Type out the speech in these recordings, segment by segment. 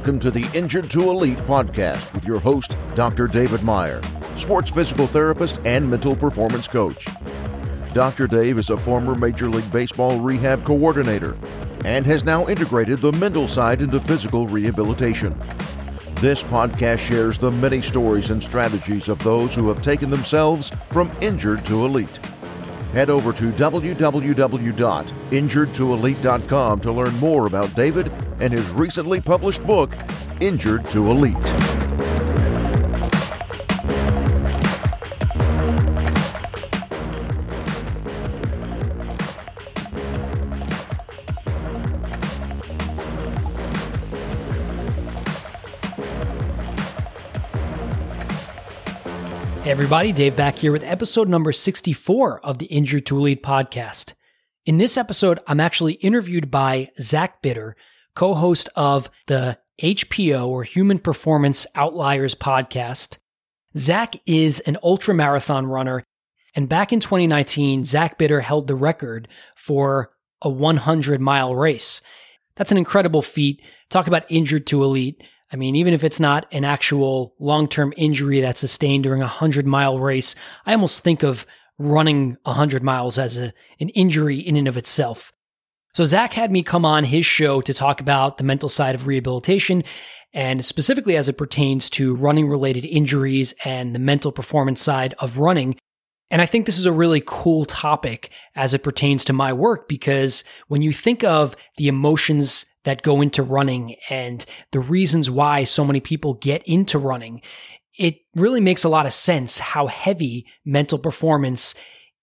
Welcome to the Injured to Elite podcast with your host, Dr. David Meyer, sports physical therapist and mental performance coach. Dr. Dave is a former Major League Baseball rehab coordinator and has now integrated the mental side into physical rehabilitation. This podcast shares the many stories and strategies of those who have taken themselves from injured to elite. Head over to www.injuredtoelite.com to learn more about David and his recently published book, Injured to Elite. Hey everybody, Dave back here with episode number 64 of the Injured to Elite podcast. In this episode, I'm actually interviewed by Zach Bitter, co-host of the HPO or Human Performance Outliers podcast. Zach is an ultramarathon runner, and back in 2019, Zach Bitter held the record for a 100-mile race. That's an incredible feat. Talk about Injured to Elite. I mean, even if it's not an actual long-term injury that's sustained during a 100-mile race, I almost think of running 100 miles as an injury in and of itself. So Zach had me come on his show to talk about the mental side of rehabilitation, and specifically as it pertains to running-related injuries and the mental performance side of running. And I think this is a really cool topic as it pertains to my work, because when you think of the emotions that go into running and the reasons why so many people get into running, it really makes a lot of sense how heavy mental performance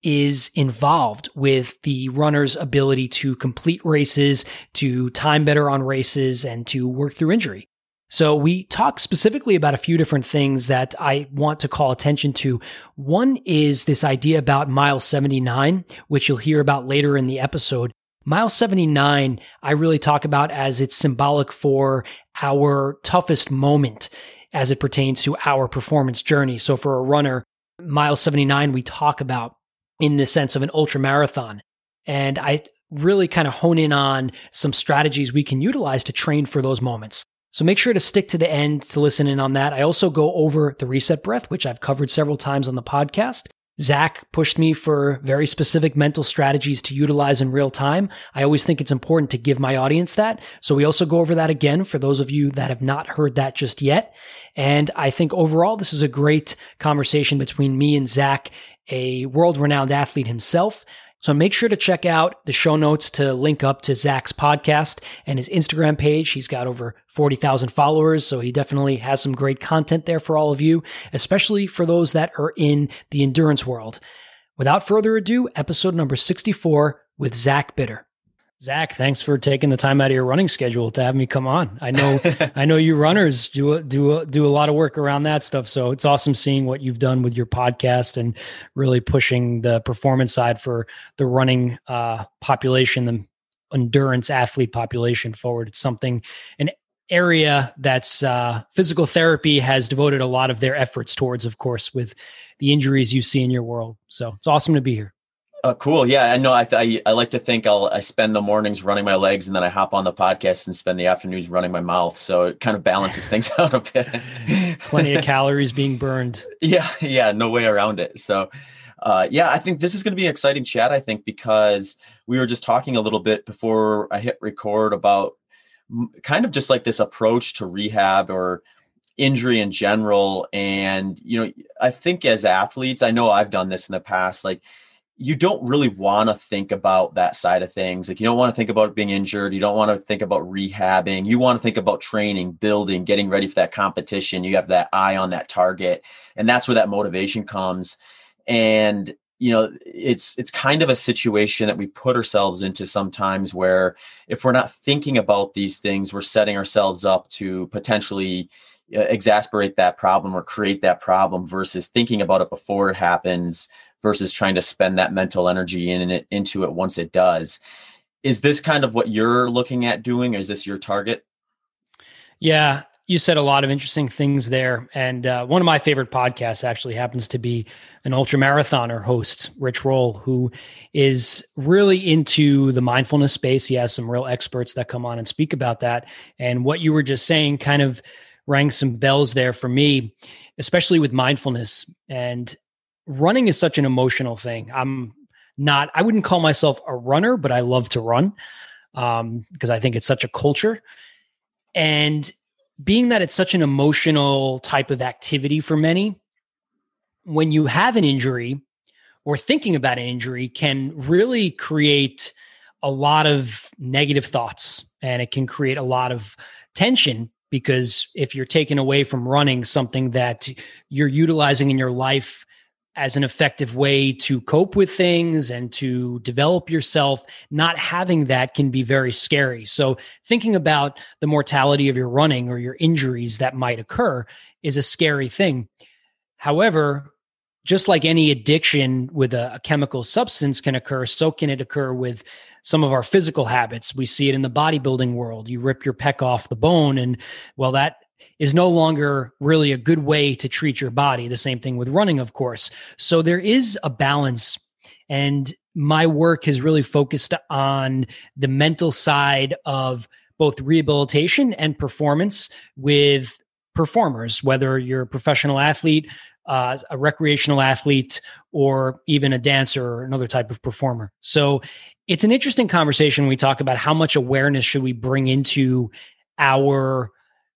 is involved with the runner's ability to complete races, to time better on races, and to work through injury. So we talk specifically about a few different things that I want to call attention to. One is this idea about mile 79, which you'll hear about later in the episode. Mile 79, I really talk about as it's symbolic for our toughest moment as it pertains to our performance journey. So for a runner, mile 79, we talk about in the sense of an ultramarathon. And I really kind of hone in on some strategies we can utilize to train for those moments. So make sure to stick to the end to listen in on that. I also go over the reset breath, which I've covered several times on the podcast. Zach pushed me for very specific mental strategies to utilize in real time. I always think it's important to give my audience that. So we also go over that again for those of you that have not heard that just yet. And I think overall, this is a great conversation between me and Zach, a world-renowned athlete himself. So make sure to check out the show notes to link up to Zach's podcast and his Instagram page. He's got over 40,000 followers, so he definitely has some great content there for all of you, especially for those that are in the endurance world. Without further ado, episode number 64 with Zach Bitter. Zach, thanks for taking the time out of your running schedule to have me come on. I know you runners do a lot of work around that stuff. So it's awesome seeing what you've done with your podcast and really pushing the performance side for the running population, the endurance athlete population forward. It's an area that's physical therapy has devoted a lot of their efforts towards, of course, with the injuries you see in your world. So it's awesome to be here. Cool. Yeah, I know. I like to think I spend the mornings running my legs and then I hop on the podcast and spend the afternoons running my mouth. So it kind of balances things out a bit. Plenty of calories being burned. Yeah, no way around it. So I think this is going to be an exciting chat, I think, because we were just talking a little bit before I hit record about kind of just like this approach to rehab or injury in general. And, I think as athletes, I know I've done this in the past, like, you don't really want to think about that side of things. Like, you don't want to think about being injured. You don't want to think about rehabbing. You want to think about training, building, getting ready for that competition. You have that eye on that target. And that's where that motivation comes. And, it's kind of a situation that we put ourselves into sometimes where if we're not thinking about these things, we're setting ourselves up to potentially exacerbate that problem or create that problem versus thinking about it before it happens versus trying to spend that mental energy into it once it does. Is this kind of what you're looking at doing? Or is this your target? Yeah. You said a lot of interesting things there. And one of my favorite podcasts actually happens to be an ultramarathoner host, Rich Roll, who is really into the mindfulness space. He has some real experts that come on and speak about that. And what you were just saying kind of rang some bells there for me, especially with mindfulness. And running is such an emotional thing. I wouldn't call myself a runner, but I love to run because I think it's such a culture. And being that it's such an emotional type of activity for many, when you have an injury or thinking about an injury can really create a lot of negative thoughts, and it can create a lot of tension, because if you're taken away from running, something that you're utilizing in your life as an effective way to cope with things and to develop yourself, not having that can be very scary. So thinking about the mortality of your running or your injuries that might occur is a scary thing. However, just like any addiction with a chemical substance can occur, so can it occur with some of our physical habits. We see it in the bodybuilding world. You rip your pec off the bone, and well, that is no longer really a good way to treat your body. The same thing with running, of course. So there is a balance, and my work has really focused on the mental side of both rehabilitation and performance with performers, whether you're a professional athlete, a recreational athlete, or even a dancer or another type of performer. So it's an interesting conversation when we talk about how much awareness should we bring into our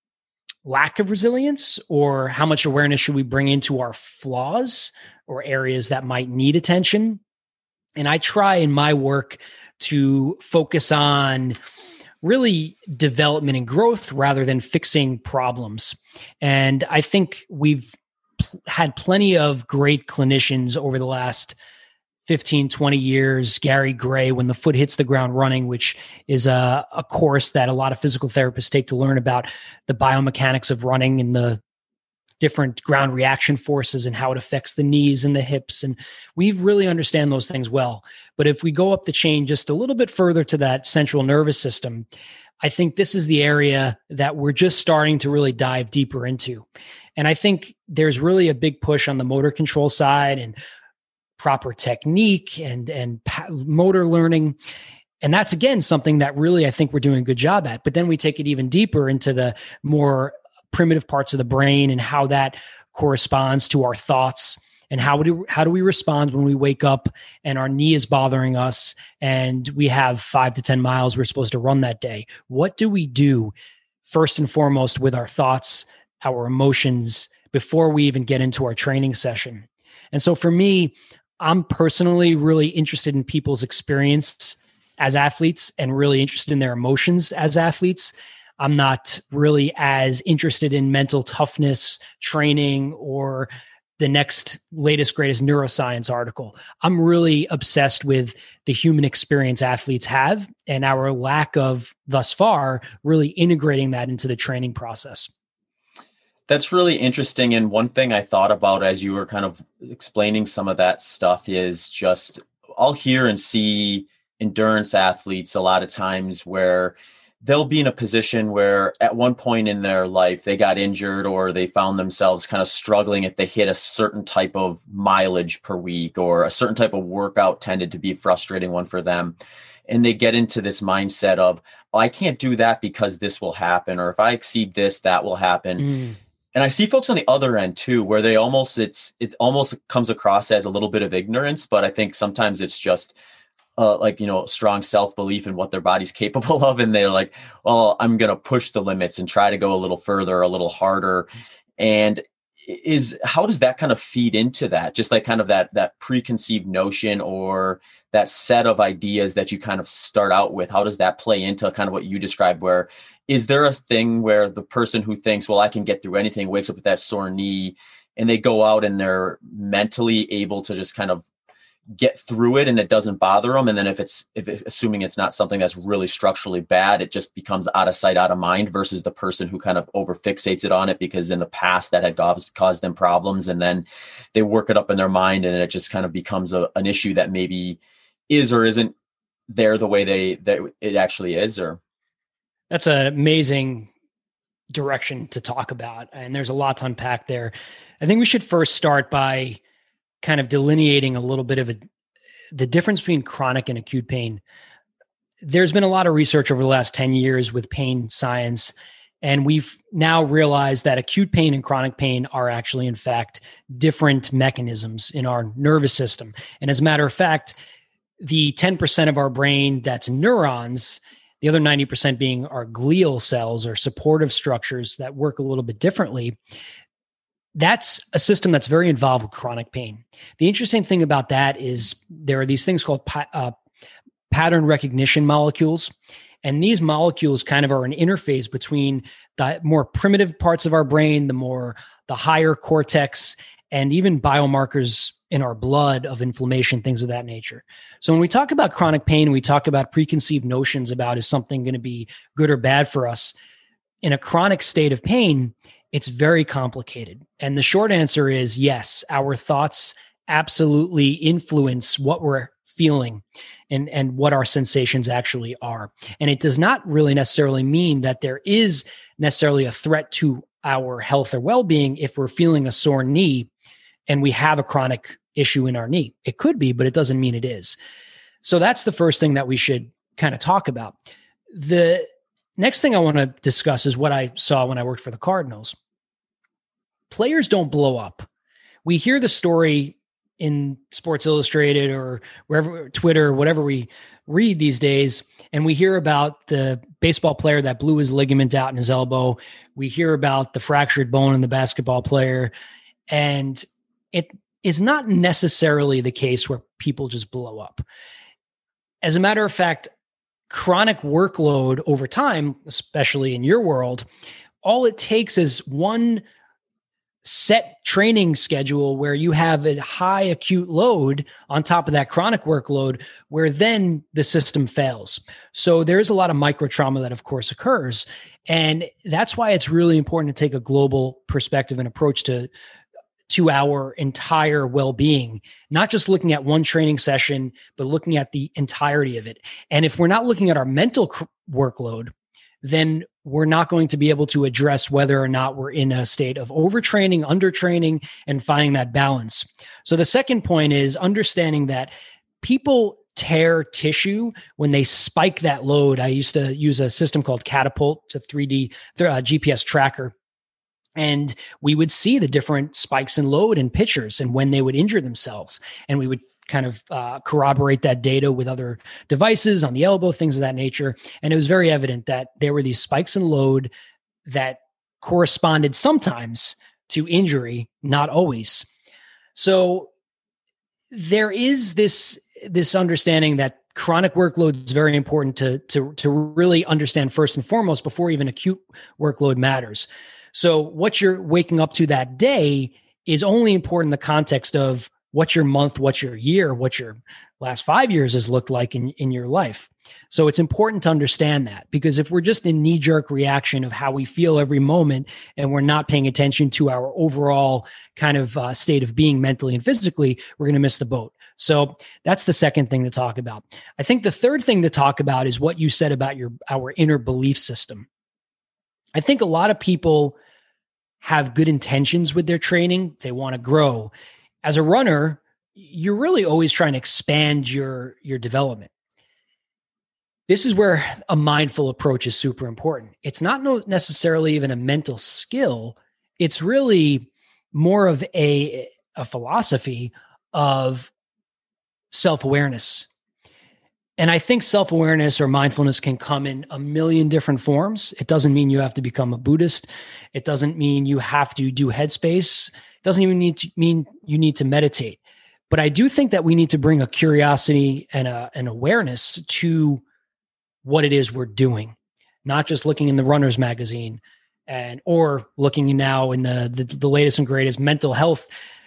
lack of resilience, or how much awareness should we bring into our flaws or areas that might need attention. And I try in my work to focus on really development and growth rather than fixing problems. And I think we've had plenty of great clinicians over the last 15, 20 years. Gary Gray, When the Foot Hits the Ground Running, which is a course that a lot of physical therapists take to learn about the biomechanics of running and the different ground reaction forces and how it affects the knees and the hips. And we really understand those things well. But if we go up the chain just a little bit further to that central nervous system, I think this is the area that we're just starting to really dive deeper into. And I think there's really a big push on the motor control side and proper technique and motor learning. And that's, again, something that really I think we're doing a good job at. But then we take it even deeper into the more primitive parts of the brain and how that corresponds to our thoughts, and how do we respond when we wake up and our knee is bothering us and we have 5 to 10 miles we're supposed to run that day. What do we do first and foremost with our thoughts, our emotions, before we even get into our training session? And so for me, I'm personally really interested in people's experience as athletes and really interested in their emotions as athletes. I'm not really as interested in mental toughness training or the next latest, greatest neuroscience article. I'm really obsessed with the human experience athletes have and our lack of, thus far, really integrating that into the training process. That's really interesting. And one thing I thought about as you were kind of explaining some of that stuff is just, I'll hear and see endurance athletes a lot of times where they'll be in a position where at one point in their life they got injured, or they found themselves kind of struggling if they hit a certain type of mileage per week, or a certain type of workout tended to be a frustrating one for them. And they get into this mindset of, oh, I can't do that because this will happen, or if I exceed this, that will happen. And I see folks on the other end too, where they almost, it almost comes across as a little bit of ignorance, but I think sometimes it's just strong self-belief in what their body's capable of. And they're like, well, I'm going to push the limits and try to go a little further, a little harder. And how does that kind of feed into that? Just like kind of that preconceived notion or that set of ideas that you kind of start out with, how does that play into kind of what you described? Where is there a thing where the person who thinks, well, I can get through anything, wakes up with that sore knee, and they go out and they're mentally able to just kind of get through it and it doesn't bother them? And then if assuming it's not something that's really structurally bad, it just becomes out of sight, out of mind, versus the person who kind of over fixates it on it because in the past that had caused them problems, and then they work it up in their mind and it just kind of becomes an issue that maybe is or isn't there the way that it actually is. Or that's an amazing direction to talk about, and there's a lot to unpack there. I think we should first start by kind of delineating a little bit of the difference between chronic and acute pain. There's been a lot of research over the last 10 years with pain science, and we've now realized that acute pain and chronic pain are actually, in fact, different mechanisms in our nervous system. And as a matter of fact, the 10% of our brain that's neurons, the other 90% being our glial cells or supportive structures that work a little bit differently, that's a system that's very involved with chronic pain. The interesting thing about that is there are these things called pattern recognition molecules. And these molecules kind of are an interface between the more primitive parts of our brain, the higher cortex, and even biomarkers in our blood of inflammation, things of that nature. So when we talk about chronic pain, we talk about preconceived notions about is something going to be good or bad for us. In a chronic state of pain, it's very complicated. And the short answer is yes, our thoughts absolutely influence what we're feeling and what our sensations actually are. And it does not really necessarily mean that there is necessarily a threat to our health or well-being if we're feeling a sore knee and we have a chronic issue in our knee. It could be, but it doesn't mean it is. So that's the first thing that we should kind of talk about. The next thing I want to discuss is what I saw when I worked for the Cardinals. Players don't blow up. We hear the story in Sports Illustrated or wherever, Twitter, or whatever we read these days, and we hear about the baseball player that blew his ligament out in his elbow. We hear about the fractured bone in the basketball player, and it is not necessarily the case where people just blow up. As a matter of fact, chronic workload over time, especially in your world, all it takes is one set training schedule where you have a high acute load on top of that chronic workload, where then the system fails. So there's a lot of micro trauma that of course occurs. And that's why it's really important to take a global perspective and approach to our entire well-being, not just looking at one training session, but looking at the entirety of it. And if we're not looking at our mental workload, then we're not going to be able to address whether or not we're in a state of overtraining, undertraining, and finding that balance. So the second point is understanding that people tear tissue when they spike that load. I used to use a system called Catapult, it's a 3D GPS tracker. And we would see the different spikes in load in pitchers and when they would injure themselves. And we would kind of corroborate that data with other devices on the elbow, things of that nature. And it was very evident that there were these spikes in load that corresponded sometimes to injury, not always. So there is this understanding that chronic workload is very important to really understand first and foremost before even acute workload matters. So what you're waking up to that day is only important in the context of what's your month, what's your year, what your last 5 years has looked like in your life. So it's important to understand that, because if we're just in knee-jerk reaction of how we feel every moment and we're not paying attention to our overall kind of state of being mentally and physically, we're going to miss the boat. So that's the second thing to talk about. I think the third thing to talk about is what you said about our inner belief system. I think a lot of people have good intentions with their training. They want to grow. As a runner, you're really always trying to expand your development. This is where a mindful approach is super important. It's not necessarily even a mental skill. It's really more of a philosophy of self-awareness. And I think self-awareness or mindfulness can come in a million different forms. It doesn't mean you have to become a Buddhist. It doesn't mean you have to do headspace. It doesn't even mean you need to meditate. But I do think that we need to bring a curiosity and an awareness to what it is we're doing, not just looking in the Runner's Magazine or looking now in the latest and greatest mental health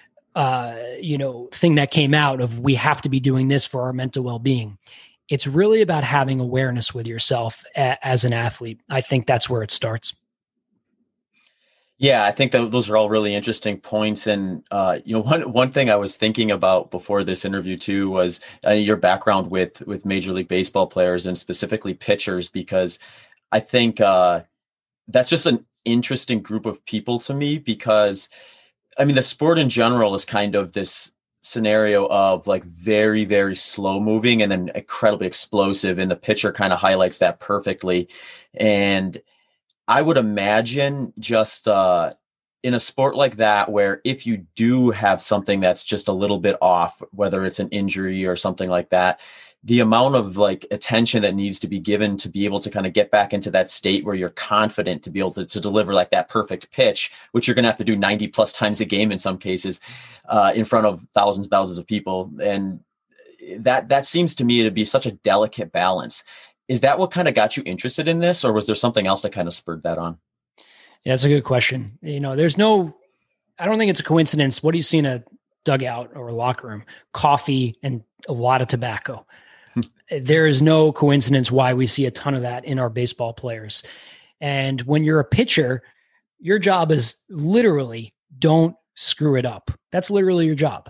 thing that came out of we have to be doing this for our mental well-being. It's really about having awareness with yourself as an athlete. I think that's where it starts. Yeah, I think that those are all really interesting points. And, one thing I was thinking about before this interview too was your background with Major League Baseball players and specifically pitchers, because I think that's just interesting group of people to me because, I mean, the sport in general is kind of this scenario of like very, very slow moving and then incredibly explosive. And the pitcher kind of highlights that perfectly. And I would imagine just in a sport like that, where if you do have something that's just a little bit off, whether it's an injury or something like that, the amount of like attention that needs to be given to be able to kind of get back into that state where you're confident to be able to deliver like that perfect pitch, which you're going to have to do 90 plus times a game in some cases, in front of thousands of people. And that seems to me to be such a delicate balance. Is that what kind of got you interested in this, or was there something else that kind of spurred that on? Yeah, that's a good question. I don't think it's a coincidence. What do you see in a dugout or a locker room? Coffee and a lot of tobacco. There is no coincidence why we see a ton of that in our baseball players. And when you're a pitcher, your job is literally don't screw it up. That's literally your job.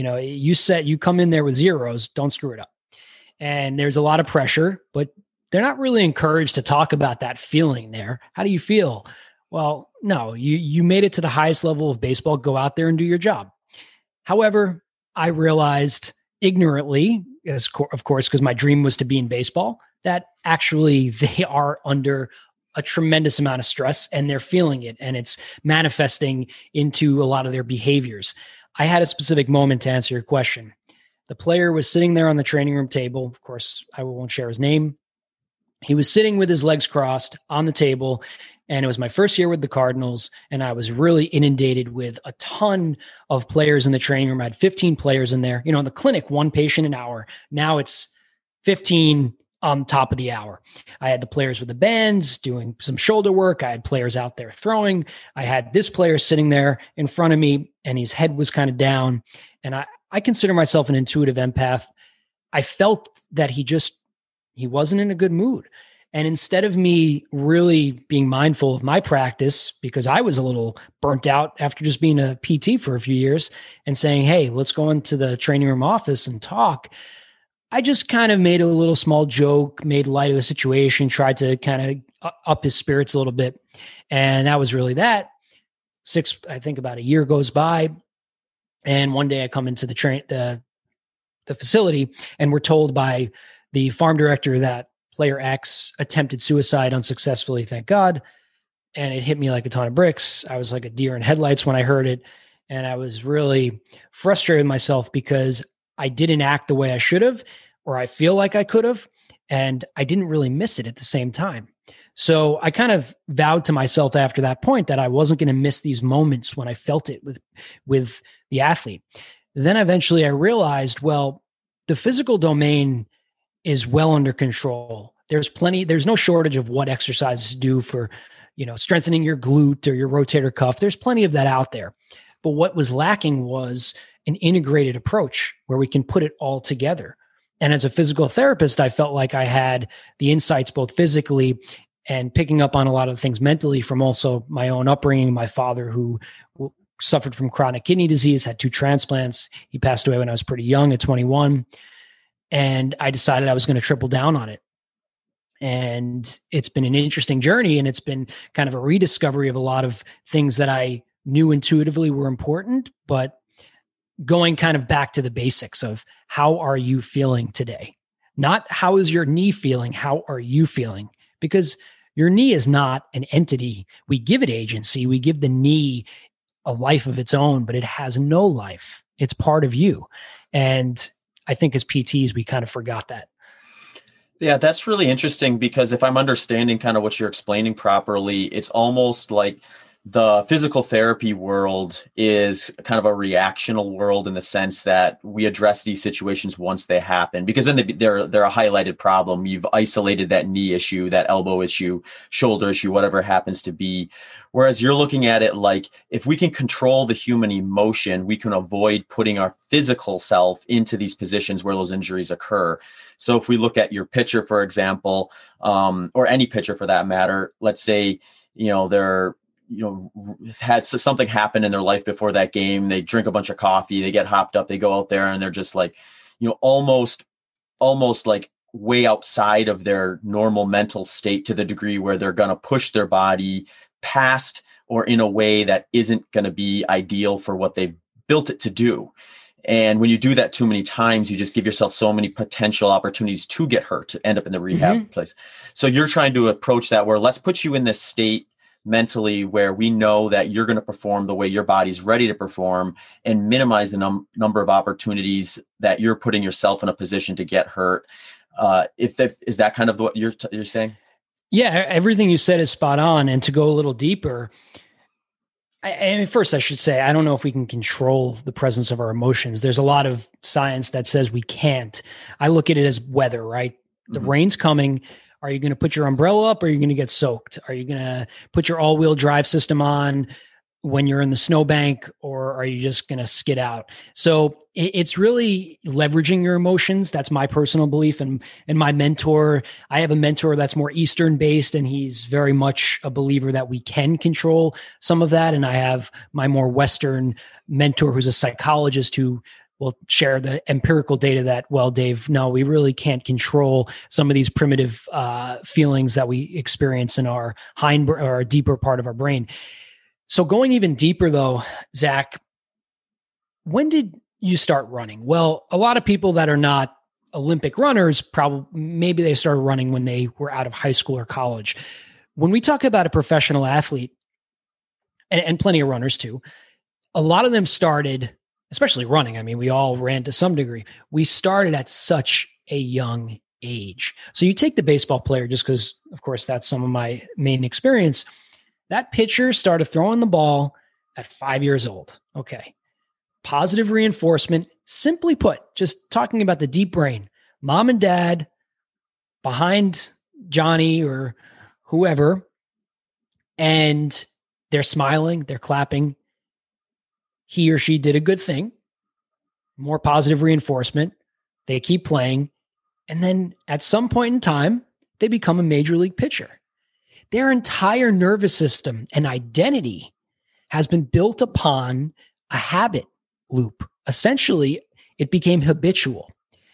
You come in there with zeros, don't screw it up. And there's a lot of pressure, but they're not really encouraged to talk about that feeling there. How do you feel? Well, no, you made it to the highest level of baseball. Go out there and do your job. However, I realized ignorantly, of course, because my dream was to be in baseball, that actually they are under a tremendous amount of stress and they're feeling it, and it's manifesting into a lot of their behaviors. I had a specific moment to answer your question. The player was sitting there on the training room table. Of course, I won't share his name. He was sitting with his legs crossed on the table, and it was my first year with the Cardinals, and I was really inundated with a ton of players in the training room. I had 15 players in there. In the clinic, one patient an hour. Now it's 15 on top of the hour. I had the players with the bands doing some shoulder work. I had players out there throwing. I had this player sitting there in front of me, and his head was kind of down. And I consider myself an intuitive empath. I felt that he wasn't in a good mood. And instead of me really being mindful of my practice, because I was a little burnt out after just being a PT for a few years, and saying, hey, let's go into the training room office and talk, I just kind of made a little small joke, made light of the situation, tried to kind of up his spirits a little bit. And that was really that. I think about a year goes by. And one day I come into the facility, and we're told by the farm director that player X attempted suicide unsuccessfully, thank God. And it hit me like a ton of bricks. I was like a deer in headlights when I heard it. And I was really frustrated with myself because I didn't act the way I should have, or I feel like I could have. And I didn't really miss it at the same time. So I kind of vowed to myself after that point that I wasn't going to miss these moments when I felt it with the athlete. Then eventually I realized, well, the physical domain is well under control. There's no shortage of what exercises to do for, strengthening your glute or your rotator cuff. There's plenty of that out there. But what was lacking was an integrated approach where we can put it all together. And as a physical therapist, I felt like I had the insights both physically and picking up on a lot of things mentally from also my own upbringing. My father, who suffered from chronic kidney disease, had 2 transplants. He passed away when I was pretty young at 21. And I decided I was going to triple down on it. And it's been an interesting journey, and it's been kind of a rediscovery of a lot of things that I knew intuitively were important, but going kind of back to the basics of how are you feeling today? Not how is your knee feeling? How are you feeling? Because your knee is not an entity. We give it agency. We give the knee a life of its own, but it has no life. It's part of you. And I think as PTs, we kind of forgot that. Yeah, that's really interesting, because if I'm understanding kind of what you're explaining properly, it's almost like the physical therapy world is kind of a reactional world in the sense that we address these situations once they happen, because then they're a highlighted problem. You've isolated that knee issue, that elbow issue, shoulder issue, whatever it happens to be. Whereas you're looking at it like, if we can control the human emotion, we can avoid putting our physical self into these positions where those injuries occur. So if we look at your pitcher, for example, or any pitcher for that matter, let's say, they're had something happen in their life before that game. They drink a bunch of coffee, they get hopped up, they go out there and they're just like, almost like way outside of their normal mental state, to the degree where they're going to push their body past or in a way that isn't going to be ideal for what they've built it to do. And when you do that too many times, you just give yourself so many potential opportunities to get hurt, to end up in the rehab place. So you're trying to approach that where let's put you in this state mentally where we know that you're going to perform the way your body's ready to perform and minimize the number of opportunities that you're putting yourself in a position to get hurt. Is that kind of what you're saying? Yeah, everything you said is spot on. And to go a little deeper, first I should say, I don't know if we can control the presence of our emotions. There's a lot of science that says we can't. I look at it as weather, right? The rain's coming. Are you going to put your umbrella up or are you going to get soaked? Are you going to put your all-wheel drive system on when you're in the snowbank, or are you just going to skid out? So it's really leveraging your emotions. That's my personal belief. And my mentor, I have a mentor that's more Eastern based, and he's very much a believer that we can control some of that. And I have my more Western mentor who's a psychologist who will share the empirical data that, well, Dave, no, we really can't control some of these primitive feelings that we experience in our or deeper part of our brain. So going even deeper though, Zach, when did you start running? Well, a lot of people that are not Olympic runners, maybe they started running when they were out of high school or college. When we talk about a professional athlete, and plenty of runners too, a lot of them started, especially running. I mean, we all ran to some degree. We started at such a young age. So you take the baseball player, just because, of course, that's some of my main experience. That pitcher started throwing the ball at 5 years old. Okay. Positive reinforcement, simply put, just talking about the deep brain. Mom and dad behind Johnny or whoever, and they're smiling, they're clapping. He or she did a good thing. More positive reinforcement. They keep playing. And then at some point in time, they become a major league pitcher. Their entire nervous system and identity has been built upon a habit loop. Essentially, it became habitual.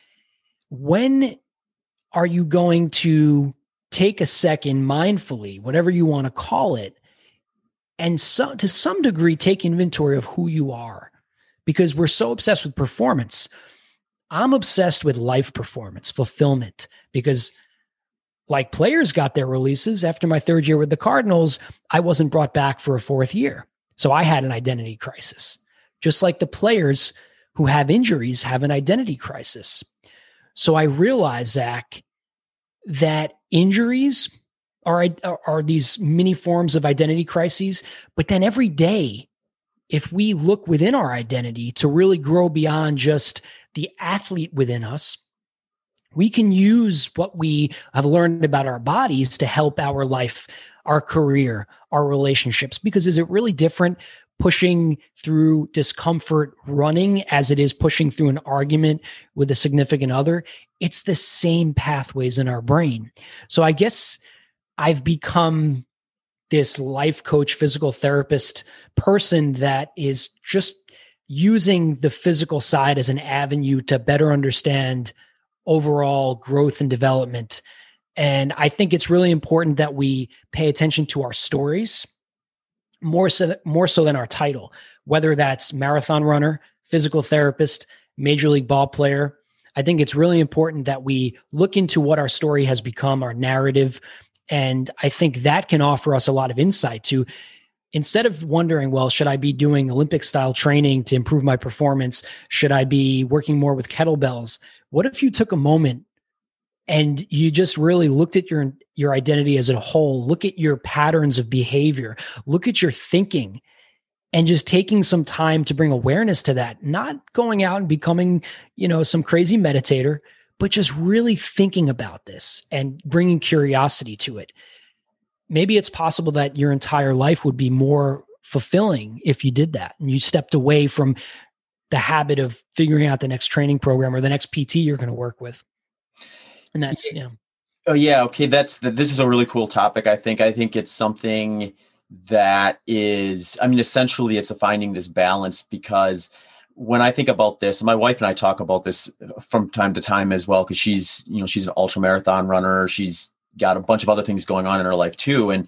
When are you going to take a second mindfully, whatever you want to call it, and so, to some degree, take inventory of who you are? Because we're so obsessed with performance. I'm obsessed with life performance, fulfillment, because like players got their releases after my third year with the Cardinals, I wasn't brought back for a fourth year. So I had an identity crisis, just like the players who have injuries have an identity crisis. So I realized, Zach, that injuries are these mini forms of identity crises. But then every day, if we look within our identity to really grow beyond just the athlete within us, we can use what we have learned about our bodies to help our life, our career, our relationships. Because is it really different pushing through discomfort running as it is pushing through an argument with a significant other? It's the same pathways in our brain. So I guess I've become this life coach, physical therapist person that is just using the physical side as an avenue to better understand overall growth and development. And I think it's really important that we pay attention to our stories more so than our title, whether that's marathon runner, physical therapist, major league ball player. I think it's really important that we look into what our story has become, our narrative. And I think that can offer us a lot of insight to, instead of wondering, well, should I be doing Olympic style training to improve my performance? Should I be working more with kettlebells? What if you took a moment and you just really looked at your identity as a whole, look at your patterns of behavior, look at your thinking, and just taking some time to bring awareness to that, not going out and becoming, some crazy meditator, but just really thinking about this and bringing curiosity to it. Maybe it's possible that your entire life would be more fulfilling if you did that and you stepped away from the habit of figuring out the next training program or the next PT you're going to work with. And that's, Oh yeah. Okay. This is a really cool topic. I think it's something that is, essentially it's finding this balance, because when I think about this, my wife and I talk about this from time to time as well, because she's an ultra marathon runner. She's got a bunch of other things going on in her life too. And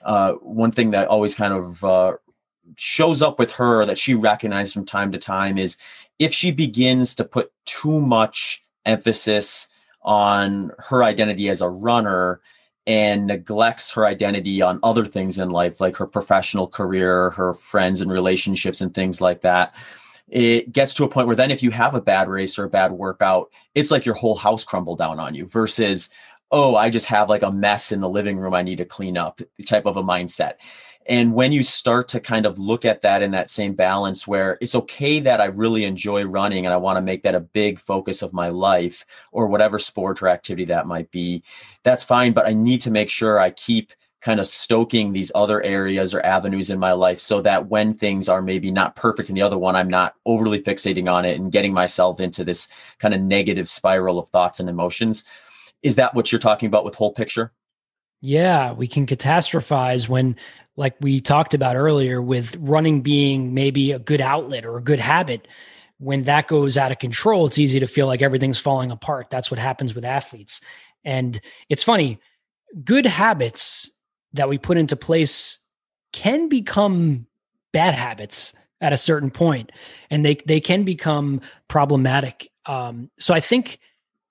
one thing that always kind of shows up with her that she recognized from time to time is if she begins to put too much emphasis on her identity as a runner and neglects her identity on other things in life, like her professional career, her friends and relationships and things like that, it gets to a point where then if you have a bad race or a bad workout, it's like your whole house crumbled down on you versus, oh, I just have like a mess in the living room I need to clean up type of a mindset. And when you start to kind of look at that in that same balance where it's okay that I really enjoy running and I want to make that a big focus of my life or whatever sport or activity that might be, that's fine. But I need to make sure I keep kind of stoking these other areas or avenues in my life so that when things are maybe not perfect in the other one, I'm not overly fixating on it and getting myself into this kind of negative spiral of thoughts and emotions. Is that what you're talking about with whole picture? Yeah, we can catastrophize when, like we talked about earlier, with running being maybe a good outlet or a good habit. When that goes out of control, it's easy to feel like everything's falling apart. That's what happens with athletes. And it's funny, good habits that we put into place can become bad habits at a certain point, and they can become problematic. So I think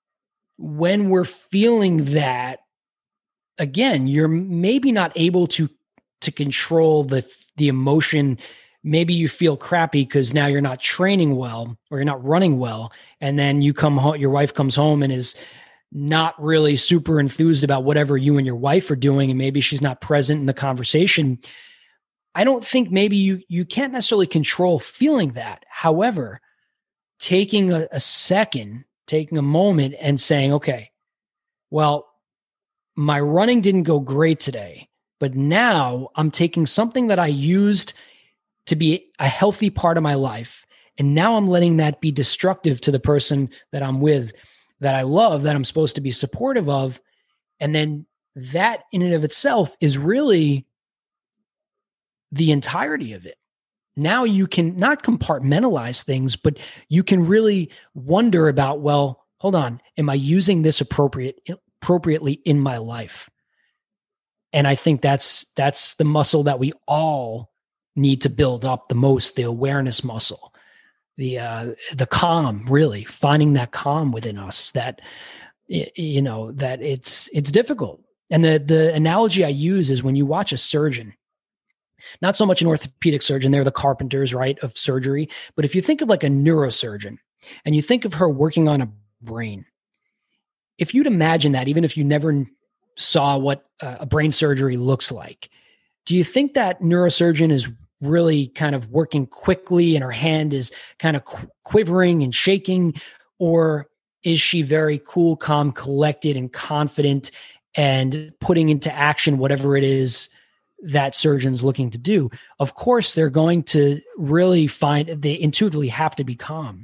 when we're feeling that, again, you're maybe not able to control the emotion. Maybe you feel crappy because now you're not training well or you're not running well. And then you come home, your wife comes home and is not really super enthused about whatever you and your wife are doing. And maybe she's not present in the conversation. I don't think maybe you can't necessarily control feeling that. However, taking a second, taking a moment and saying, okay, well, my running didn't go great today, but now I'm taking something that I used to be a healthy part of my life, and now I'm letting that be destructive to the person that I'm with, that I love, that I'm supposed to be supportive of. And then that in and of itself is really the entirety of it. Now you can not compartmentalize things, but you can really wonder about, well, hold on, am I using this appropriately in my life? And I think that's the muscle that we all need to build up the most, the awareness muscle, the calm, really finding that calm within us, that, you know, that it's difficult. And the analogy I use is when you watch a surgeon, not so much an orthopedic surgeon, they're the carpenters, right, of surgery. But if you think of like a neurosurgeon and you think of her working on a brain, if you'd imagine that, even if you never saw what a brain surgery looks like, do you think that neurosurgeon is really kind of working quickly and her hand is kind of quivering and shaking? Or is she very cool, calm, collected, and confident and putting into action whatever it is that surgeon's looking to do? Of course, they're going to really they intuitively have to be calm.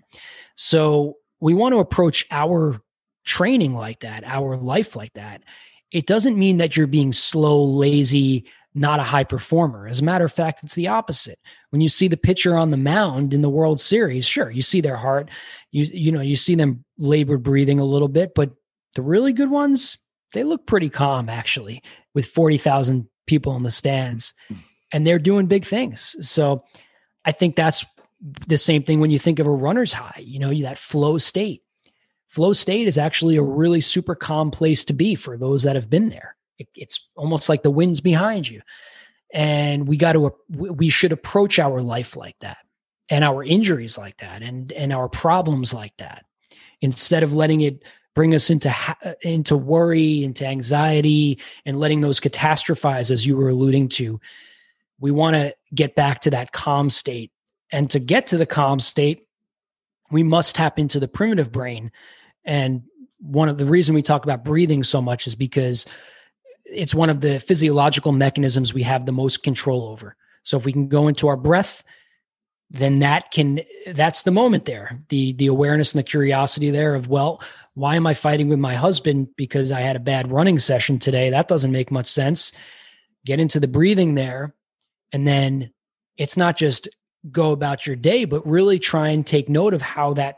So we want to approach our training like that, our life like that. It doesn't mean that you're being slow, lazy, not a high performer. As a matter of fact, it's the opposite. When you see the pitcher on the mound in the World Series, sure, you see their heart, you see them labored breathing a little bit, but the really good ones, they look pretty calm actually, with 40,000 people in the stands, and they're doing big things. So I think that's the same thing when you think of a runner's high, that flow state. Flow state is actually a really super calm place to be for those that have been there. It's almost like the wind's behind you. And we should approach our life like that, and our injuries like that, and our problems like that, instead of letting it bring us into worry, into anxiety, and letting those catastrophize, as you were alluding to. We want to get back to that calm state. And to get to the calm state, we must tap into the primitive brain. And one of the reasons we talk about breathing so much is because it's one of the physiological mechanisms we have the most control over. So if we can go into our breath, then that's the moment there, the awareness and the curiosity there of, well, why am I fighting with my husband because I had a bad running session today? That doesn't make much sense. Get into the breathing there. And then it's not just go about your day, but really try and take note of how that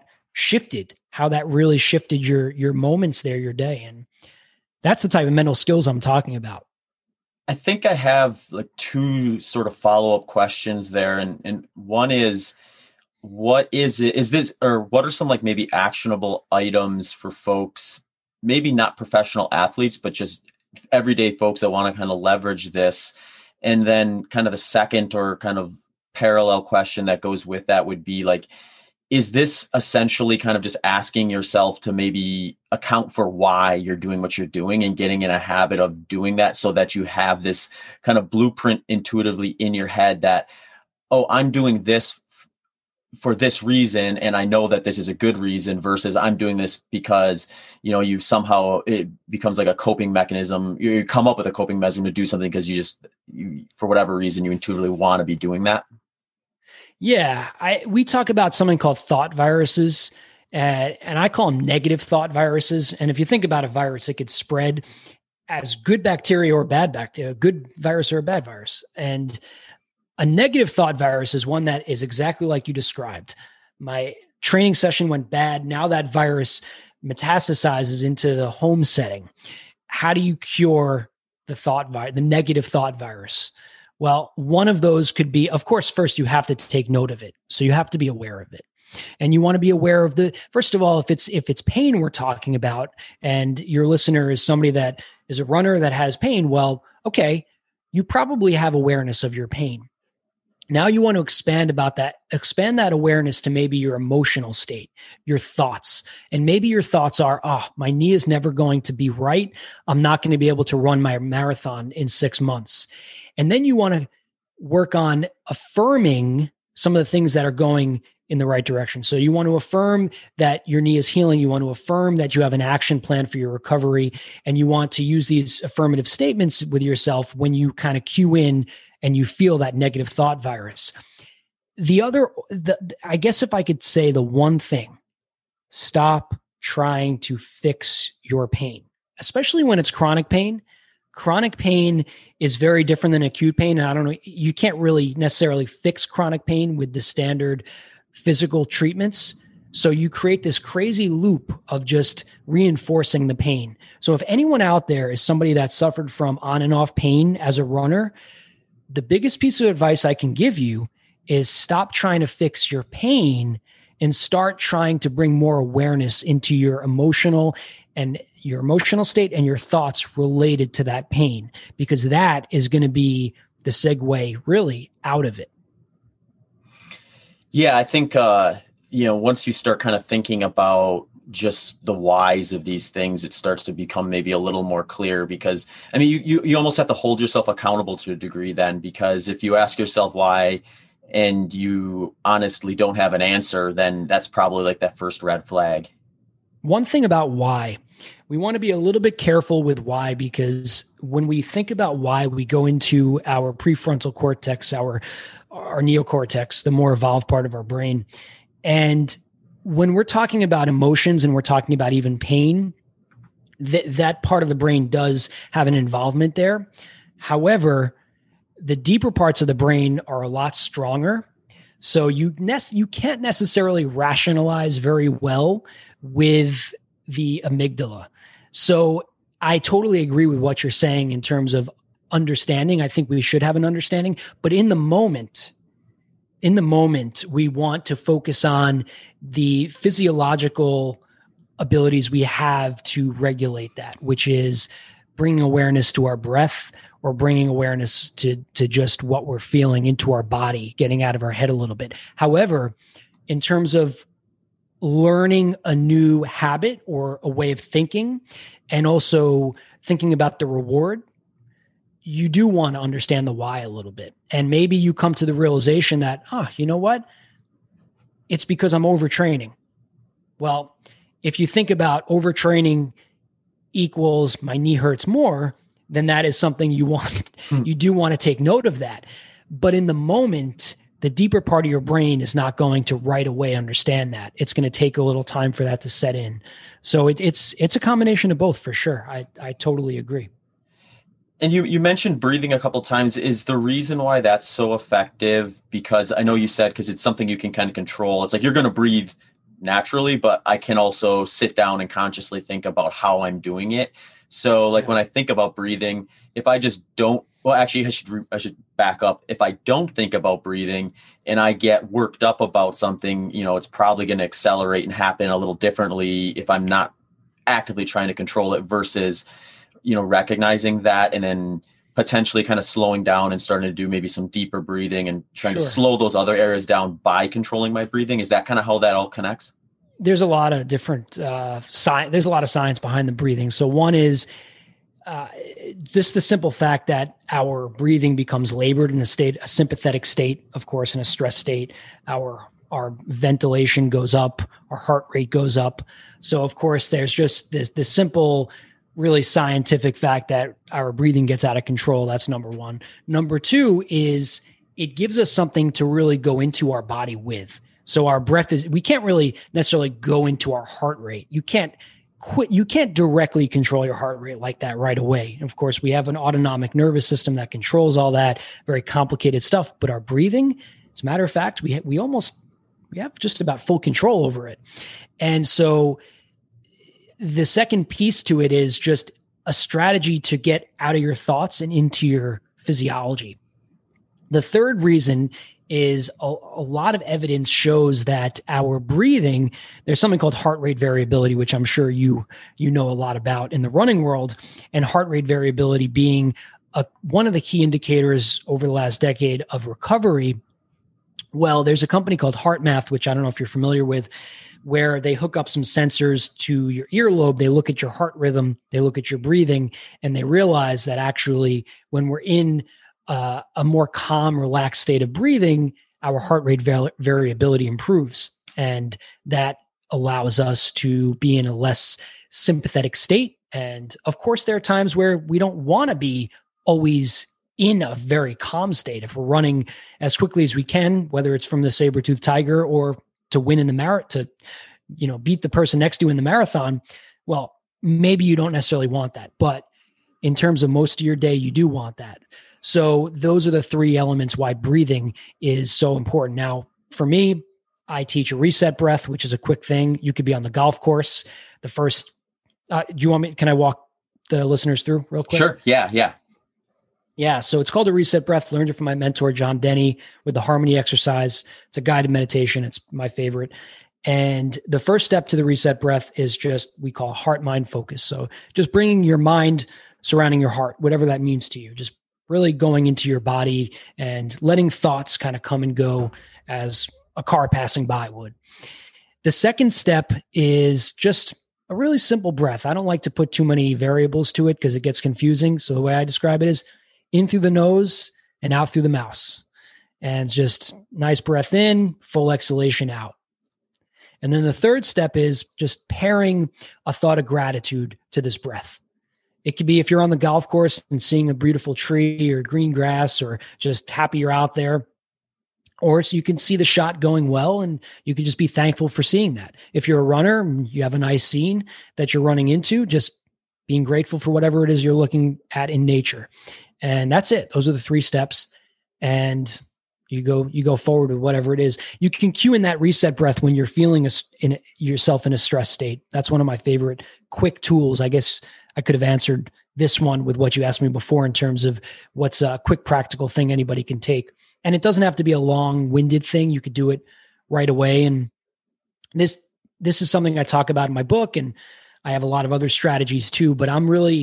really shifted your moments there, your day. And that's the type of mental skills I'm talking about. I think I have like two sort of follow-up questions there. And one is, what is it? Is this, or what are some like maybe actionable items for folks, maybe not professional athletes, but just everyday folks that want to kind of leverage this? And then kind of the second or kind of parallel question that goes with that would be like, is this essentially kind of just asking yourself to maybe account for why you're doing what you're doing and getting in a habit of doing that so that you have this kind of blueprint intuitively in your head that, oh, I'm doing this for this reason, and I know that this is a good reason, versus I'm doing this because, you know, you somehow, it becomes like a coping mechanism. You come up with a coping mechanism to do something because you, for whatever reason, you intuitively want to be doing that. Yeah, we talk about something called thought viruses, and I call them negative thought viruses. And if you think about a virus, it could spread as good bacteria or bad bacteria, a good virus or a bad virus. And a negative thought virus is one that is exactly like you described. My training session went bad. Now that virus metastasizes into the home setting. How do you cure the negative thought virus? Well, one of those could be, of course, first you have to take note of it. So you have to be aware of it. And you want to be aware of first of all, if it's pain we're talking about, and your listener is somebody that is a runner that has pain, well, okay, you probably have awareness of your pain. Now you want to expand that awareness to maybe your emotional state, your thoughts. And maybe your thoughts are, oh, my knee is never going to be right. I'm not going to be able to run my marathon in 6 months. And then you want to work on affirming some of the things that are going in the right direction. So you want to affirm that your knee is healing. You want to affirm that you have an action plan for your recovery. And you want to use these affirmative statements with yourself when you kind of cue in and you feel that negative thought virus. I guess if I could say the one thing, stop trying to fix your pain, especially when it's chronic pain. Chronic pain is very different than acute pain. And I don't know, you can't really necessarily fix chronic pain with the standard physical treatments. So you create this crazy loop of just reinforcing the pain. So if anyone out there is somebody that suffered from on and off pain as a runner, the biggest piece of advice I can give you is stop trying to fix your pain and start trying to bring more awareness into your emotional state and your thoughts related to that pain, because that is going to be the segue really out of it. Yeah, I think, once you start kind of thinking about just the whys of these things, it starts to become maybe a little more clear, because, I mean, you almost have to hold yourself accountable to a degree then, because if you ask yourself why and you honestly don't have an answer, then that's probably like that first red flag. One thing about why, we want to be a little bit careful with why, because when we think about why, we go into our prefrontal cortex, our neocortex, the more evolved part of our brain. And when we're talking about emotions and we're talking about even pain, that part of the brain does have an involvement there. However, the deeper parts of the brain are a lot stronger. So you can't necessarily rationalize very well with the amygdala. So I totally agree with what you're saying in terms of understanding. I think we should have an understanding, but in the moment, we want to focus on the physiological abilities we have to regulate that, which is bringing awareness to our breath, or bringing awareness to just what we're feeling into our body, getting out of our head a little bit. However, in terms of learning a new habit or a way of thinking, and also thinking about the reward, you do want to understand the why a little bit. And maybe you come to the realization that, you know what? It's because I'm overtraining. Well, if you think about overtraining equals my knee hurts more, then that is something you want. You do want to take note of that. But in the moment, the deeper part of your brain is not going to right away understand that. It's going to take a little time for that to set in. So it's a combination of both for sure. I totally agree. And you mentioned breathing a couple of times. Is the reason why that's so effective? Because I know you said, because it's something you can kind of control. It's like you're going to breathe naturally, but I can also sit down and consciously think about how I'm doing it. So like when I think about breathing, if I just don't, well, actually I should back up. If I don't think about breathing and I get worked up about something, it's probably going to accelerate and happen a little differently if I'm not actively trying to control it versus, recognizing that and then potentially kind of slowing down and starting to do maybe some deeper breathing and trying to slow those other areas down by controlling my breathing. Is that kind of how that all connects? There's a lot of different science. There's a lot of science behind the breathing. So one is just the simple fact that our breathing becomes labored in a sympathetic state, of course, in a stress state. Our ventilation goes up, our heart rate goes up. So of course, there's just this simple, really scientific fact that our breathing gets out of control. That's number one. Number two is it gives us something to really go into our body with. So our breath we can't really necessarily go into our heart rate. You can't directly control your heart rate like that right away. And of course, we have an autonomic nervous system that controls all that very complicated stuff, but our breathing, as a matter of fact, we have just about full control over it. And so the second piece to it is just a strategy to get out of your thoughts and into your physiology. The third reason is a lot of evidence shows that our breathing, there's something called heart rate variability, which I'm sure you know a lot about in the running world, and heart rate variability being one of the key indicators over the last decade of recovery. Well, there's a company called HeartMath, which I don't know if you're familiar with, where they hook up some sensors to your earlobe. They look at your heart rhythm, they look at your breathing, and they realize that actually when we're in a more calm, relaxed state of breathing, our heart rate variability improves. And that allows us to be in a less sympathetic state. And of course, there are times where we don't want to be always in a very calm state. If we're running as quickly as we can, whether it's from the saber-toothed tiger or to win in the marathon, to beat the person next to you in the marathon, well, maybe you don't necessarily want that. But in terms of most of your day, you do want that. So those are the three elements why breathing is so important. Now, for me, I teach a reset breath, which is a quick thing. You could be on the golf course. The first, can I walk the listeners through real quick? Sure. Yeah. Yeah. So it's called a reset breath. Learned it from my mentor, John Denny, with the Harmony exercise. It's a guided meditation. It's my favorite. And the first step to the reset breath is we call heart mind focus. So just bringing your mind surrounding your heart, whatever that means to you, just really going into your body and letting thoughts kind of come and go as a car passing by would. The second step is just a really simple breath. I don't like to put too many variables to it because it gets confusing. So the way I describe it is in through the nose and out through the mouth. And just nice breath in, full exhalation out. And then the third step is just pairing a thought of gratitude to this breath. It could be if you're on the golf course and seeing a beautiful tree or green grass or just happy you're out there. Or so you can see the shot going well and you can just be thankful for seeing that. If you're a runner and you have a nice scene that you're running into, just being grateful for whatever it is you're looking at in nature. And that's it. Those are the three steps. And you go forward with whatever it is. You can cue in that reset breath when you're feeling yourself in a stress state. That's one of my favorite quick tools. I guess I could have answered this one with what you asked me before in terms of what's a quick practical thing anybody can take. And it doesn't have to be a long-winded thing. You could do it right away. And this is something I talk about in my book, and I have a lot of other strategies too, but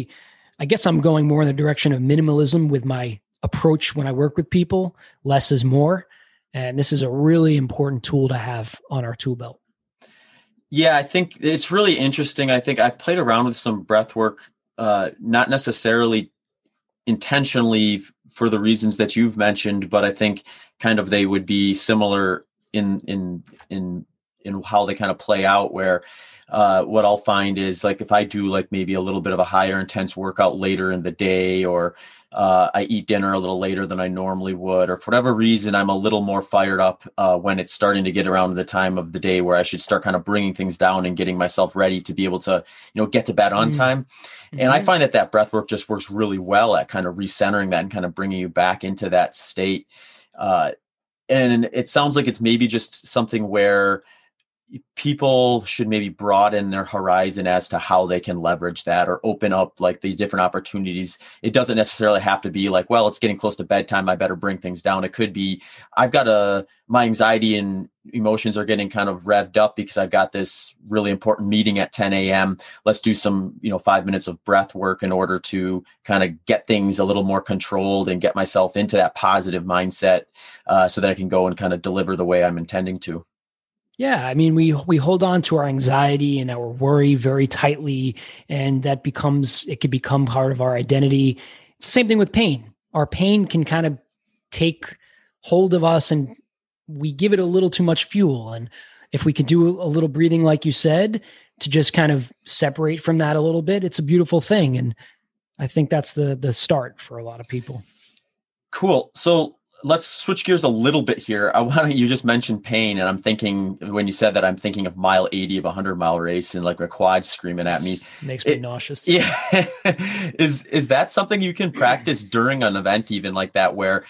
I guess I'm going more in the direction of minimalism with my approach when I work with people. Less is more. And this is a really important tool to have on our tool belt. Yeah, I think it's really interesting. I think I've played around with some breath work, not necessarily intentionally for the reasons that you've mentioned, but I think kind of they would be similar in how they kind of play out, where what I'll find is like if I do like maybe a little bit of a higher intense workout later in the day, or I eat dinner a little later than I normally would, or for whatever reason, I'm a little more fired up when it's starting to get around to the time of the day where I should start kind of bringing things down and getting myself ready to be able to, get to bed on time. Mm-hmm. And I find that breath work just works really well at kind of recentering that and kind of bringing you back into that state. And it sounds like it's maybe just something where people should maybe broaden their horizon as to how they can leverage that or open up like the different opportunities. It doesn't necessarily have to be like, well, it's getting close to bedtime, I better bring things down. It could be, my anxiety and emotions are getting kind of revved up because I've got this really important meeting at 10 a.m. Let's do some, 5 minutes of breath work in order to kind of get things a little more controlled and get myself into that positive mindset so that I can go and kind of deliver the way I'm intending to. Yeah, I mean, we hold on to our anxiety and our worry very tightly, and it could become part of our identity. Same thing with pain. Our pain can kind of take hold of us, and we give it a little too much fuel. And if we could do a little breathing, like you said, to just kind of separate from that a little bit, it's a beautiful thing. And I think that's the start for a lot of people. Cool. So let's switch gears a little bit here. You just mentioned pain, and I'm thinking, when you said that, I'm thinking of mile 80 of a 100-mile race and like a quad screaming at me. Makes me nauseous. Yeah. Is that something you can practice during an event even like that, where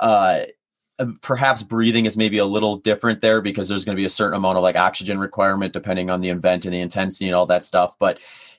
perhaps breathing is maybe a little different there because there's going to be a certain amount of like oxygen requirement depending on the event and the intensity and all that stuff. But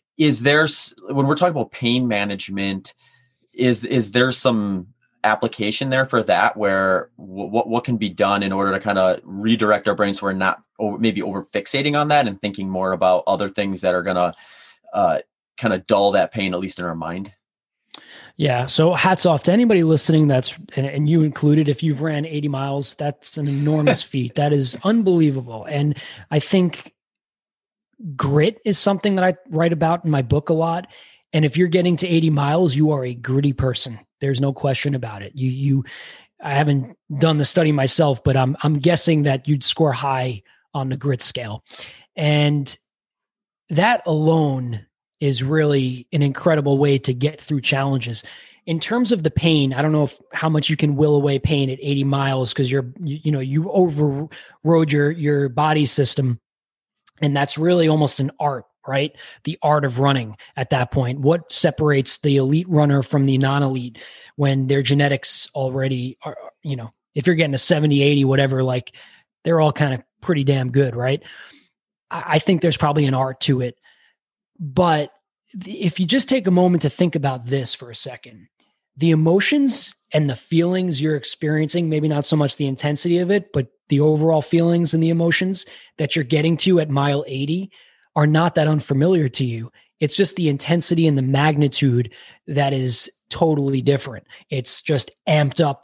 when we're talking about pain management, is there some application there for that, where what can be done in order to kind of redirect our brains so we're not maybe over fixating on that and thinking more about other things that are going to kind of dull that pain, at least in our mind? Yeah. So hats off to anybody listening and you included. If you've ran 80 miles, that's an enormous feat. That is unbelievable. And I think grit is something that I write about in my book a lot. And if you're getting to 80 miles, you are a gritty person. There's no question about it. I haven't done the study myself, but I'm guessing that you'd score high on the grit scale. And that alone is really an incredible way to get through challenges. In terms of the pain, I don't know how much you can will away pain at 80 miles because you overrode your body system. And that's really almost an art, right? The art of running at that point. What separates the elite runner from the non-elite when their genetics already are, if you're getting a 70, 80, whatever, like they're all kind of pretty damn good, right? I think there's probably an art to it. But if you just take a moment to think about this for a second, the emotions and the feelings you're experiencing, maybe not so much the intensity of it, but the overall feelings and the emotions that you're getting to at mile 80 are not that unfamiliar to you. It's just the intensity and the magnitude that is totally different. It's just amped up,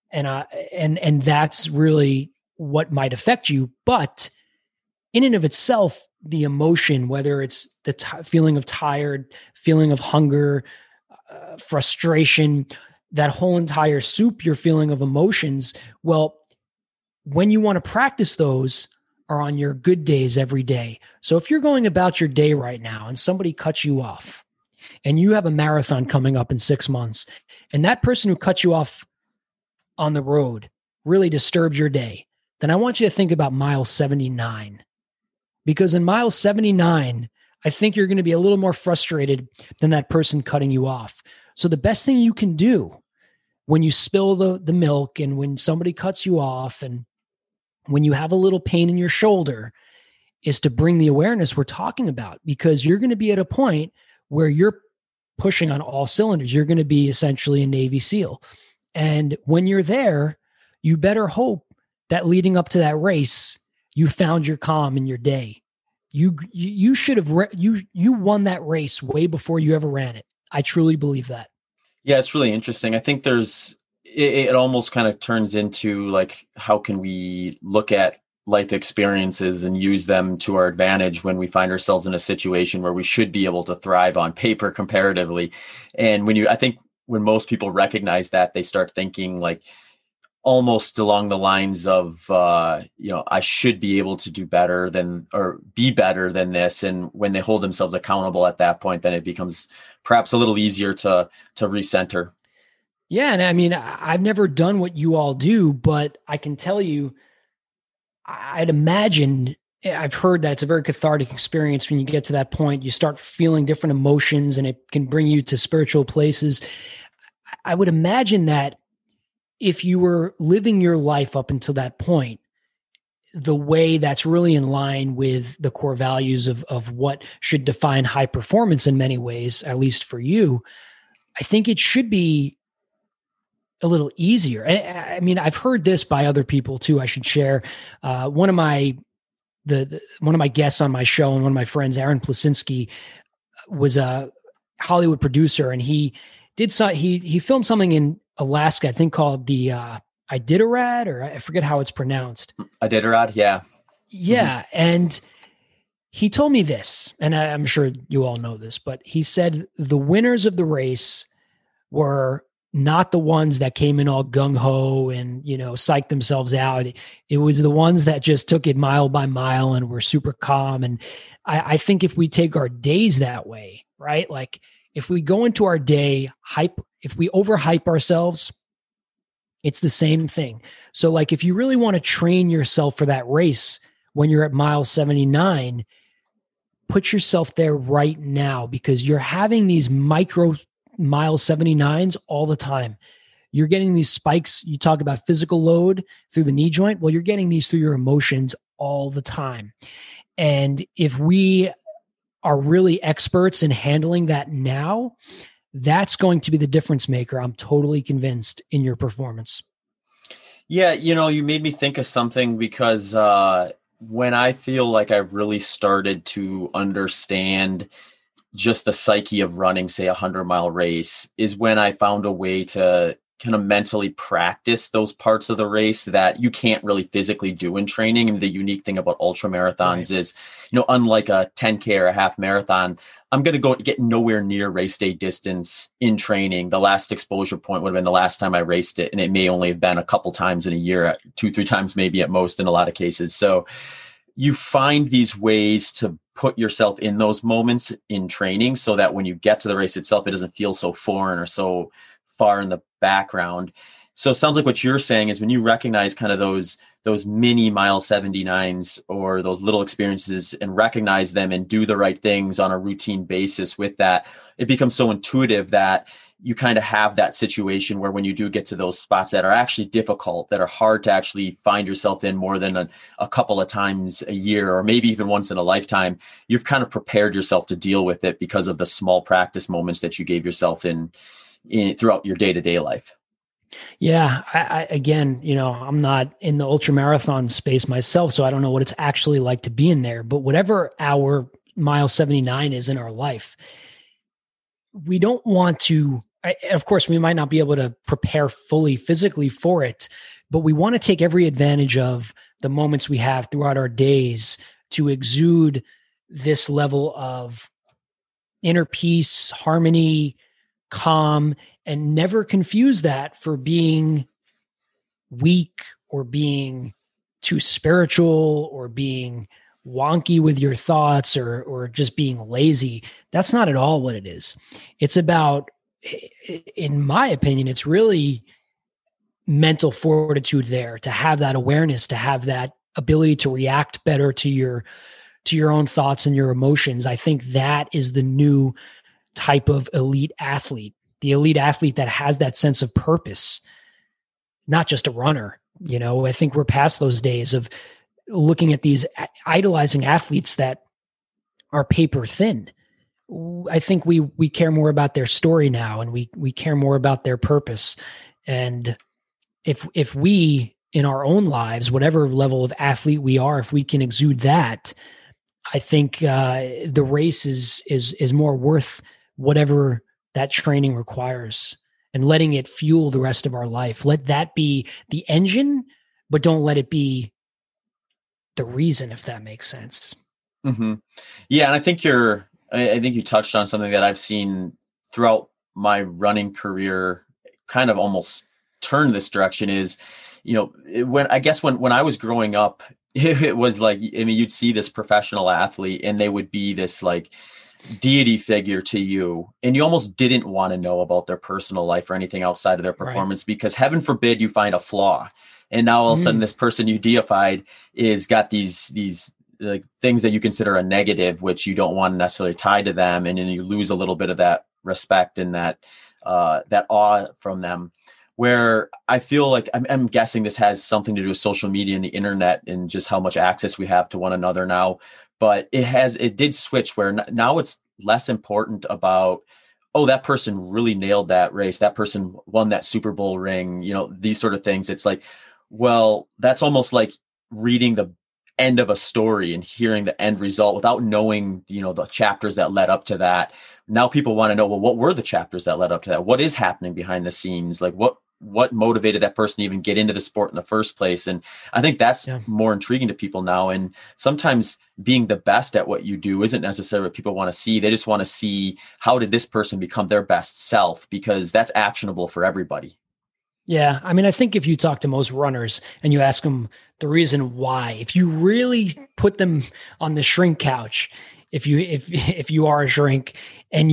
and that's really what might affect you. But in and of itself, the emotion, whether it's the feeling of tired, feeling of hunger, frustration, that whole entire soup you're feeling of emotions, well, when you want to practice those are on your good days every day. So if you're going about your day right now and somebody cuts you off and you have a marathon coming up in 6 months, and that person who cut you off on the road really disturbed your day, then I want you to think about mile 79. Because in mile 79, I think you're going to be a little more frustrated than that person cutting you off. So the best thing you can do when you spill the milk and when somebody cuts you off and when you have a little pain in your shoulder is to bring the awareness we're talking about, because you're going to be at a point where you're pushing on all cylinders. You're going to be essentially a Navy SEAL. And when you're there, you better hope that leading up to that race, you found your calm in your day. You should have you won that race way before you ever ran it. I truly believe that. Yeah, it's really interesting. I think it almost kind of turns into like, how can we look at life experiences and use them to our advantage when we find ourselves in a situation where we should be able to thrive on paper comparatively. And I think when most people recognize that, they start thinking like, almost along the lines of, I should be able to do better or be better than this. And when they hold themselves accountable at that point, then it becomes perhaps a little easier to recenter. Yeah. And I mean, I've never done what you all do, but I can tell you, I'd imagine, I've heard that it's a very cathartic experience when you get to that point. You start feeling different emotions and it can bring you to spiritual places. I would imagine that if you were living your life up until that point, the way that's really in line with the core values of what should define high performance in many ways, at least for you, I think it should be a little easier. I mean, I've heard this by other people too. I should share. One of my guests on my show and one of my friends, Aaron Plasinski, was a Hollywood producer, and he filmed something in Alaska, I think called the Iditarod, or I forget how it's pronounced. Iditarod, yeah. Yeah. Mm-hmm. And he told me this, and I'm sure you all know this, but he said the winners of the race were not the ones that came in all gung-ho and, psyched themselves out. It was the ones that just took it mile by mile and were super calm. And I think if we take our days that way, right? Like if we go into our day if we overhype ourselves, it's the same thing. So like if you really want to train yourself for that race when you're at mile 79, put yourself there right now, because you're having these micro mile 79s all the time. You're getting these spikes. You talk about physical load through the knee joint. Well, you're getting these through your emotions all the time. And if we are really experts in handling that now, that's going to be the difference maker. I'm totally convinced in your performance. Yeah. You made me think of something, because when I feel like I've really started to understand just the psyche of running, say, 100-mile race, is when I found a way to kind of mentally practice those parts of the race that you can't really physically do in training. And the unique thing about ultra marathons is, unlike a 10K or a half marathon, I'm going to get nowhere near race day distance in training. The last exposure point would have been the last time I raced it. And it may only have been a couple times in a year, 2-3 times, maybe at most in a lot of cases. So you find these ways to put yourself in those moments in training so that when you get to the race itself, it doesn't feel so foreign or so far in the background. So it sounds like what you're saying is when you recognize kind of those mini mile 79s or those little experiences and recognize them and do the right things on a routine basis with that, it becomes so intuitive that you kind of have that situation where when you do get to those spots that are actually difficult, that are hard to actually find yourself in more than a couple of times a year, or maybe even once in a lifetime, you've kind of prepared yourself to deal with it because of the small practice moments that you gave yourself in throughout your day-to-day life. Yeah. I again, I'm not in the ultra marathon space myself, so I don't know what it's actually like to be in there, but whatever our mile 79 is in our life, we don't want to, of course, we might not be able to prepare fully physically for it, but we want to take every advantage of the moments we have throughout our days to exude this level of inner peace, harmony, calm, and never confuse that for being weak or being too spiritual or being wonky with your thoughts or just being lazy. That's not at all what it is. It's about, in my opinion, it's really mental fortitude there, to have that awareness, to have that ability to react better to your own thoughts and your emotions. I think that is the new type of elite athlete, the elite athlete that has that sense of purpose, not just a runner. I think we're past those days of looking at these idolizing athletes that are paper thin. I think we care more about their story now, and we care more about their purpose. And if we, in our own lives, whatever level of athlete we are, if we can exude that, I think the race is more worth whatever that training requires, and letting it fuel the rest of our life. Let that be the engine, but don't let it be the reason, if that makes sense. Mm-hmm. Yeah. And I think you touched on something that I've seen throughout my running career kind of almost turn this direction is, when I was growing up, it was like, you'd see this professional athlete and they would be this like deity figure to you, and you almost didn't want to know about their personal life or anything outside of their performance, right? Because heaven forbid you find a flaw. And now all of a sudden this person you deified is got these like things that you consider a negative, which you don't want to necessarily tie to them. And then you lose a little bit of that respect and that awe from them. where I feel like I'm guessing this has something to do with social media and the internet and just how much access we have to one another now. But it did switch where now it's less important about, oh, that person really nailed that race. That person won that Super Bowl ring, these sort of things. It's like, well, that's almost like reading the end of a story and hearing the end result without knowing, the chapters that led up to that. Now people want to know, well, what were the chapters that led up to that? What is happening behind the scenes? Like what motivated that person to even get into the sport in the first place? And I think that's more intriguing to people now. And sometimes being the best at what you do isn't necessarily what people want to see. They just want to see, how did this person become their best self? Because that's actionable for everybody. Yeah. I mean, I think if you talk to most runners and you ask them the reason why, if you really put them on the shrink couch, if you are a shrink and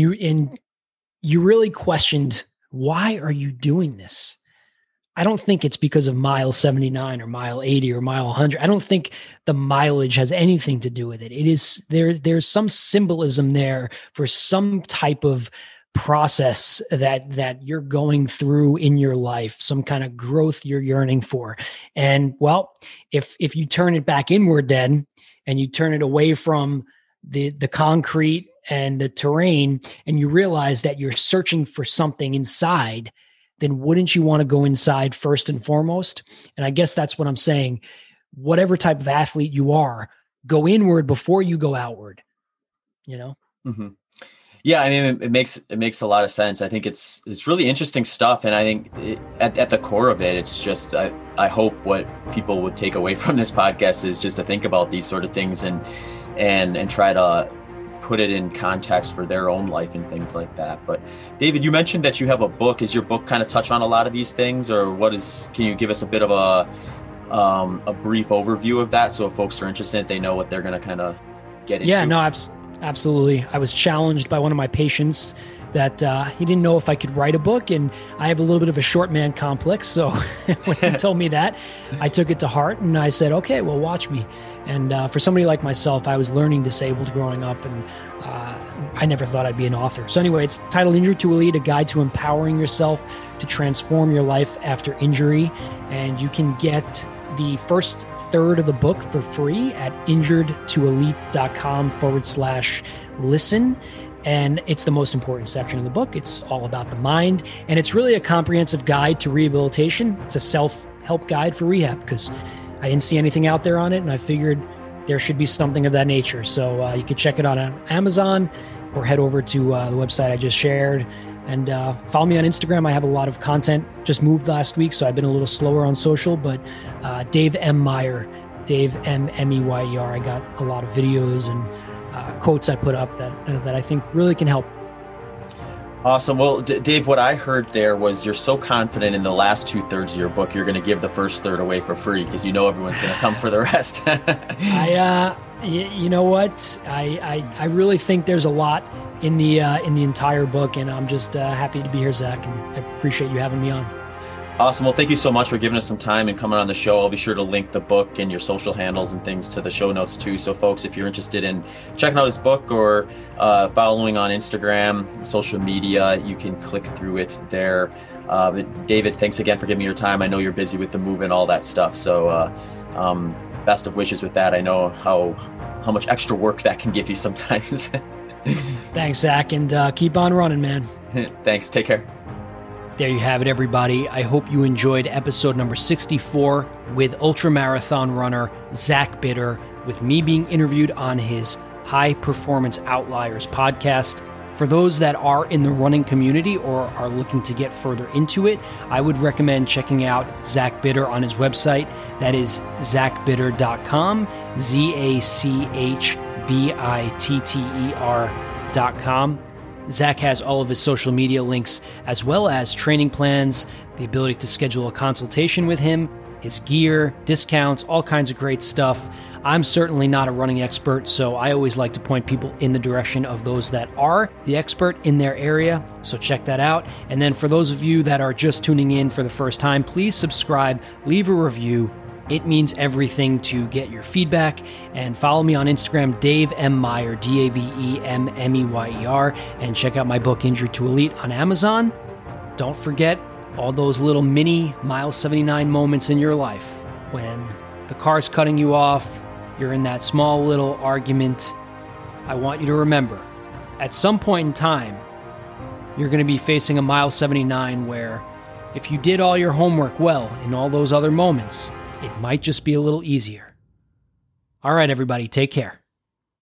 you really questioned, why are you doing this? I don't think it's because of mile 79 or mile 80 or mile 100. I don't think the mileage has anything to do with it. It is there's some symbolism there for some type of process that you're going through in your life, some kind of growth you're yearning for. And well, if you turn it back inward then, and you turn it away from the concrete and the terrain, and you realize that you're searching for something inside, then wouldn't you want to go inside first and foremost? And I guess that's what I'm saying. Whatever type of athlete you are, go inward before you go outward, Mm-hmm. Yeah. I mean, it makes a lot of sense. I think it's really interesting stuff. And I think at the core of it, it's just, I hope what people would take away from this podcast is just to think about these sort of things and try to put it in context for their own life and things like that. But David, you mentioned that you have a book. Is your book kind of touch on a lot of these things, or can you give us a bit of a brief overview of that? So if folks are interested, they know what they're going to kind of get into. Yeah, no, absolutely. I was challenged by one of my patients that he didn't know if I could write a book, and I have a little bit of a short man complex. So when he told me that, I took it to heart and I said, okay, well, watch me. And for somebody like myself, I was learning disabled growing up, and I never thought I'd be an author. So anyway, it's titled Injured to Elite, A Guide to Empowering Yourself to Transform Your Life After Injury. And you can get the first third of the book for free at injuredtoelite.com/listen. And it's the most important section of the book. It's all about the mind. And it's really a comprehensive guide to rehabilitation. It's a self-help guide for rehab, because I didn't see anything out there on it, and I figured there should be something of that nature. So you can check it out on Amazon or head over to the website I just shared. And follow me on Instagram. I have a lot of content. Just moved last week, so I've been a little slower on social. But Dave M. Meyer, Dave M. M-E-Y-E-R. I got a lot of videos and quotes I put up that I think really can help. Awesome. Well, Dave, what I heard there was you're so confident in the last 2/3 of your book, you're going to give the first third away for free because everyone's going to come for the rest. You know what? I really think there's a lot in the entire book, and I'm just happy to be here, Zach, and I appreciate you having me on. Awesome. Well, thank you so much for giving us some time and coming on the show. I'll be sure to link the book and your social handles and things to the show notes too. So folks, if you're interested in checking out his book or following on Instagram, social media, you can click through it there. But David, thanks again for giving me your time. I know you're busy with the move and all that stuff. So best of wishes with that. I know how much extra work that can give you sometimes. Thanks, Zach, and keep on running, man. Thanks. Take care. There you have it, everybody. I hope you enjoyed episode number 64 with ultramarathon runner Zach Bitter, with me being interviewed on his High Performance Outliers podcast. For those that are in the running community or are looking to get further into it, I would recommend checking out Zach Bitter on his website. That is zachbitter.com, ZACHBITTER.com. Zach has all of his social media links, as well as training plans, the ability to schedule a consultation with him, his gear, discounts, all kinds of great stuff. I'm certainly not a running expert, so I always like to point people in the direction of those that are the expert in their area, so check that out. And then for those of you that are just tuning in for the first time, please subscribe, leave a review. It means everything to get your feedback. And follow me on Instagram, Dave M. Meyer, DAVEMMEYER, and check out my book, Injured to Elite, on Amazon. Don't forget, all those little mini mile 79 moments in your life when the car's cutting you off, you're in that small little argument. I want you to remember, at some point in time, you're going to be facing a mile 79 where if you did all your homework well in all those other moments, it might just be a little easier. All right, everybody, take care.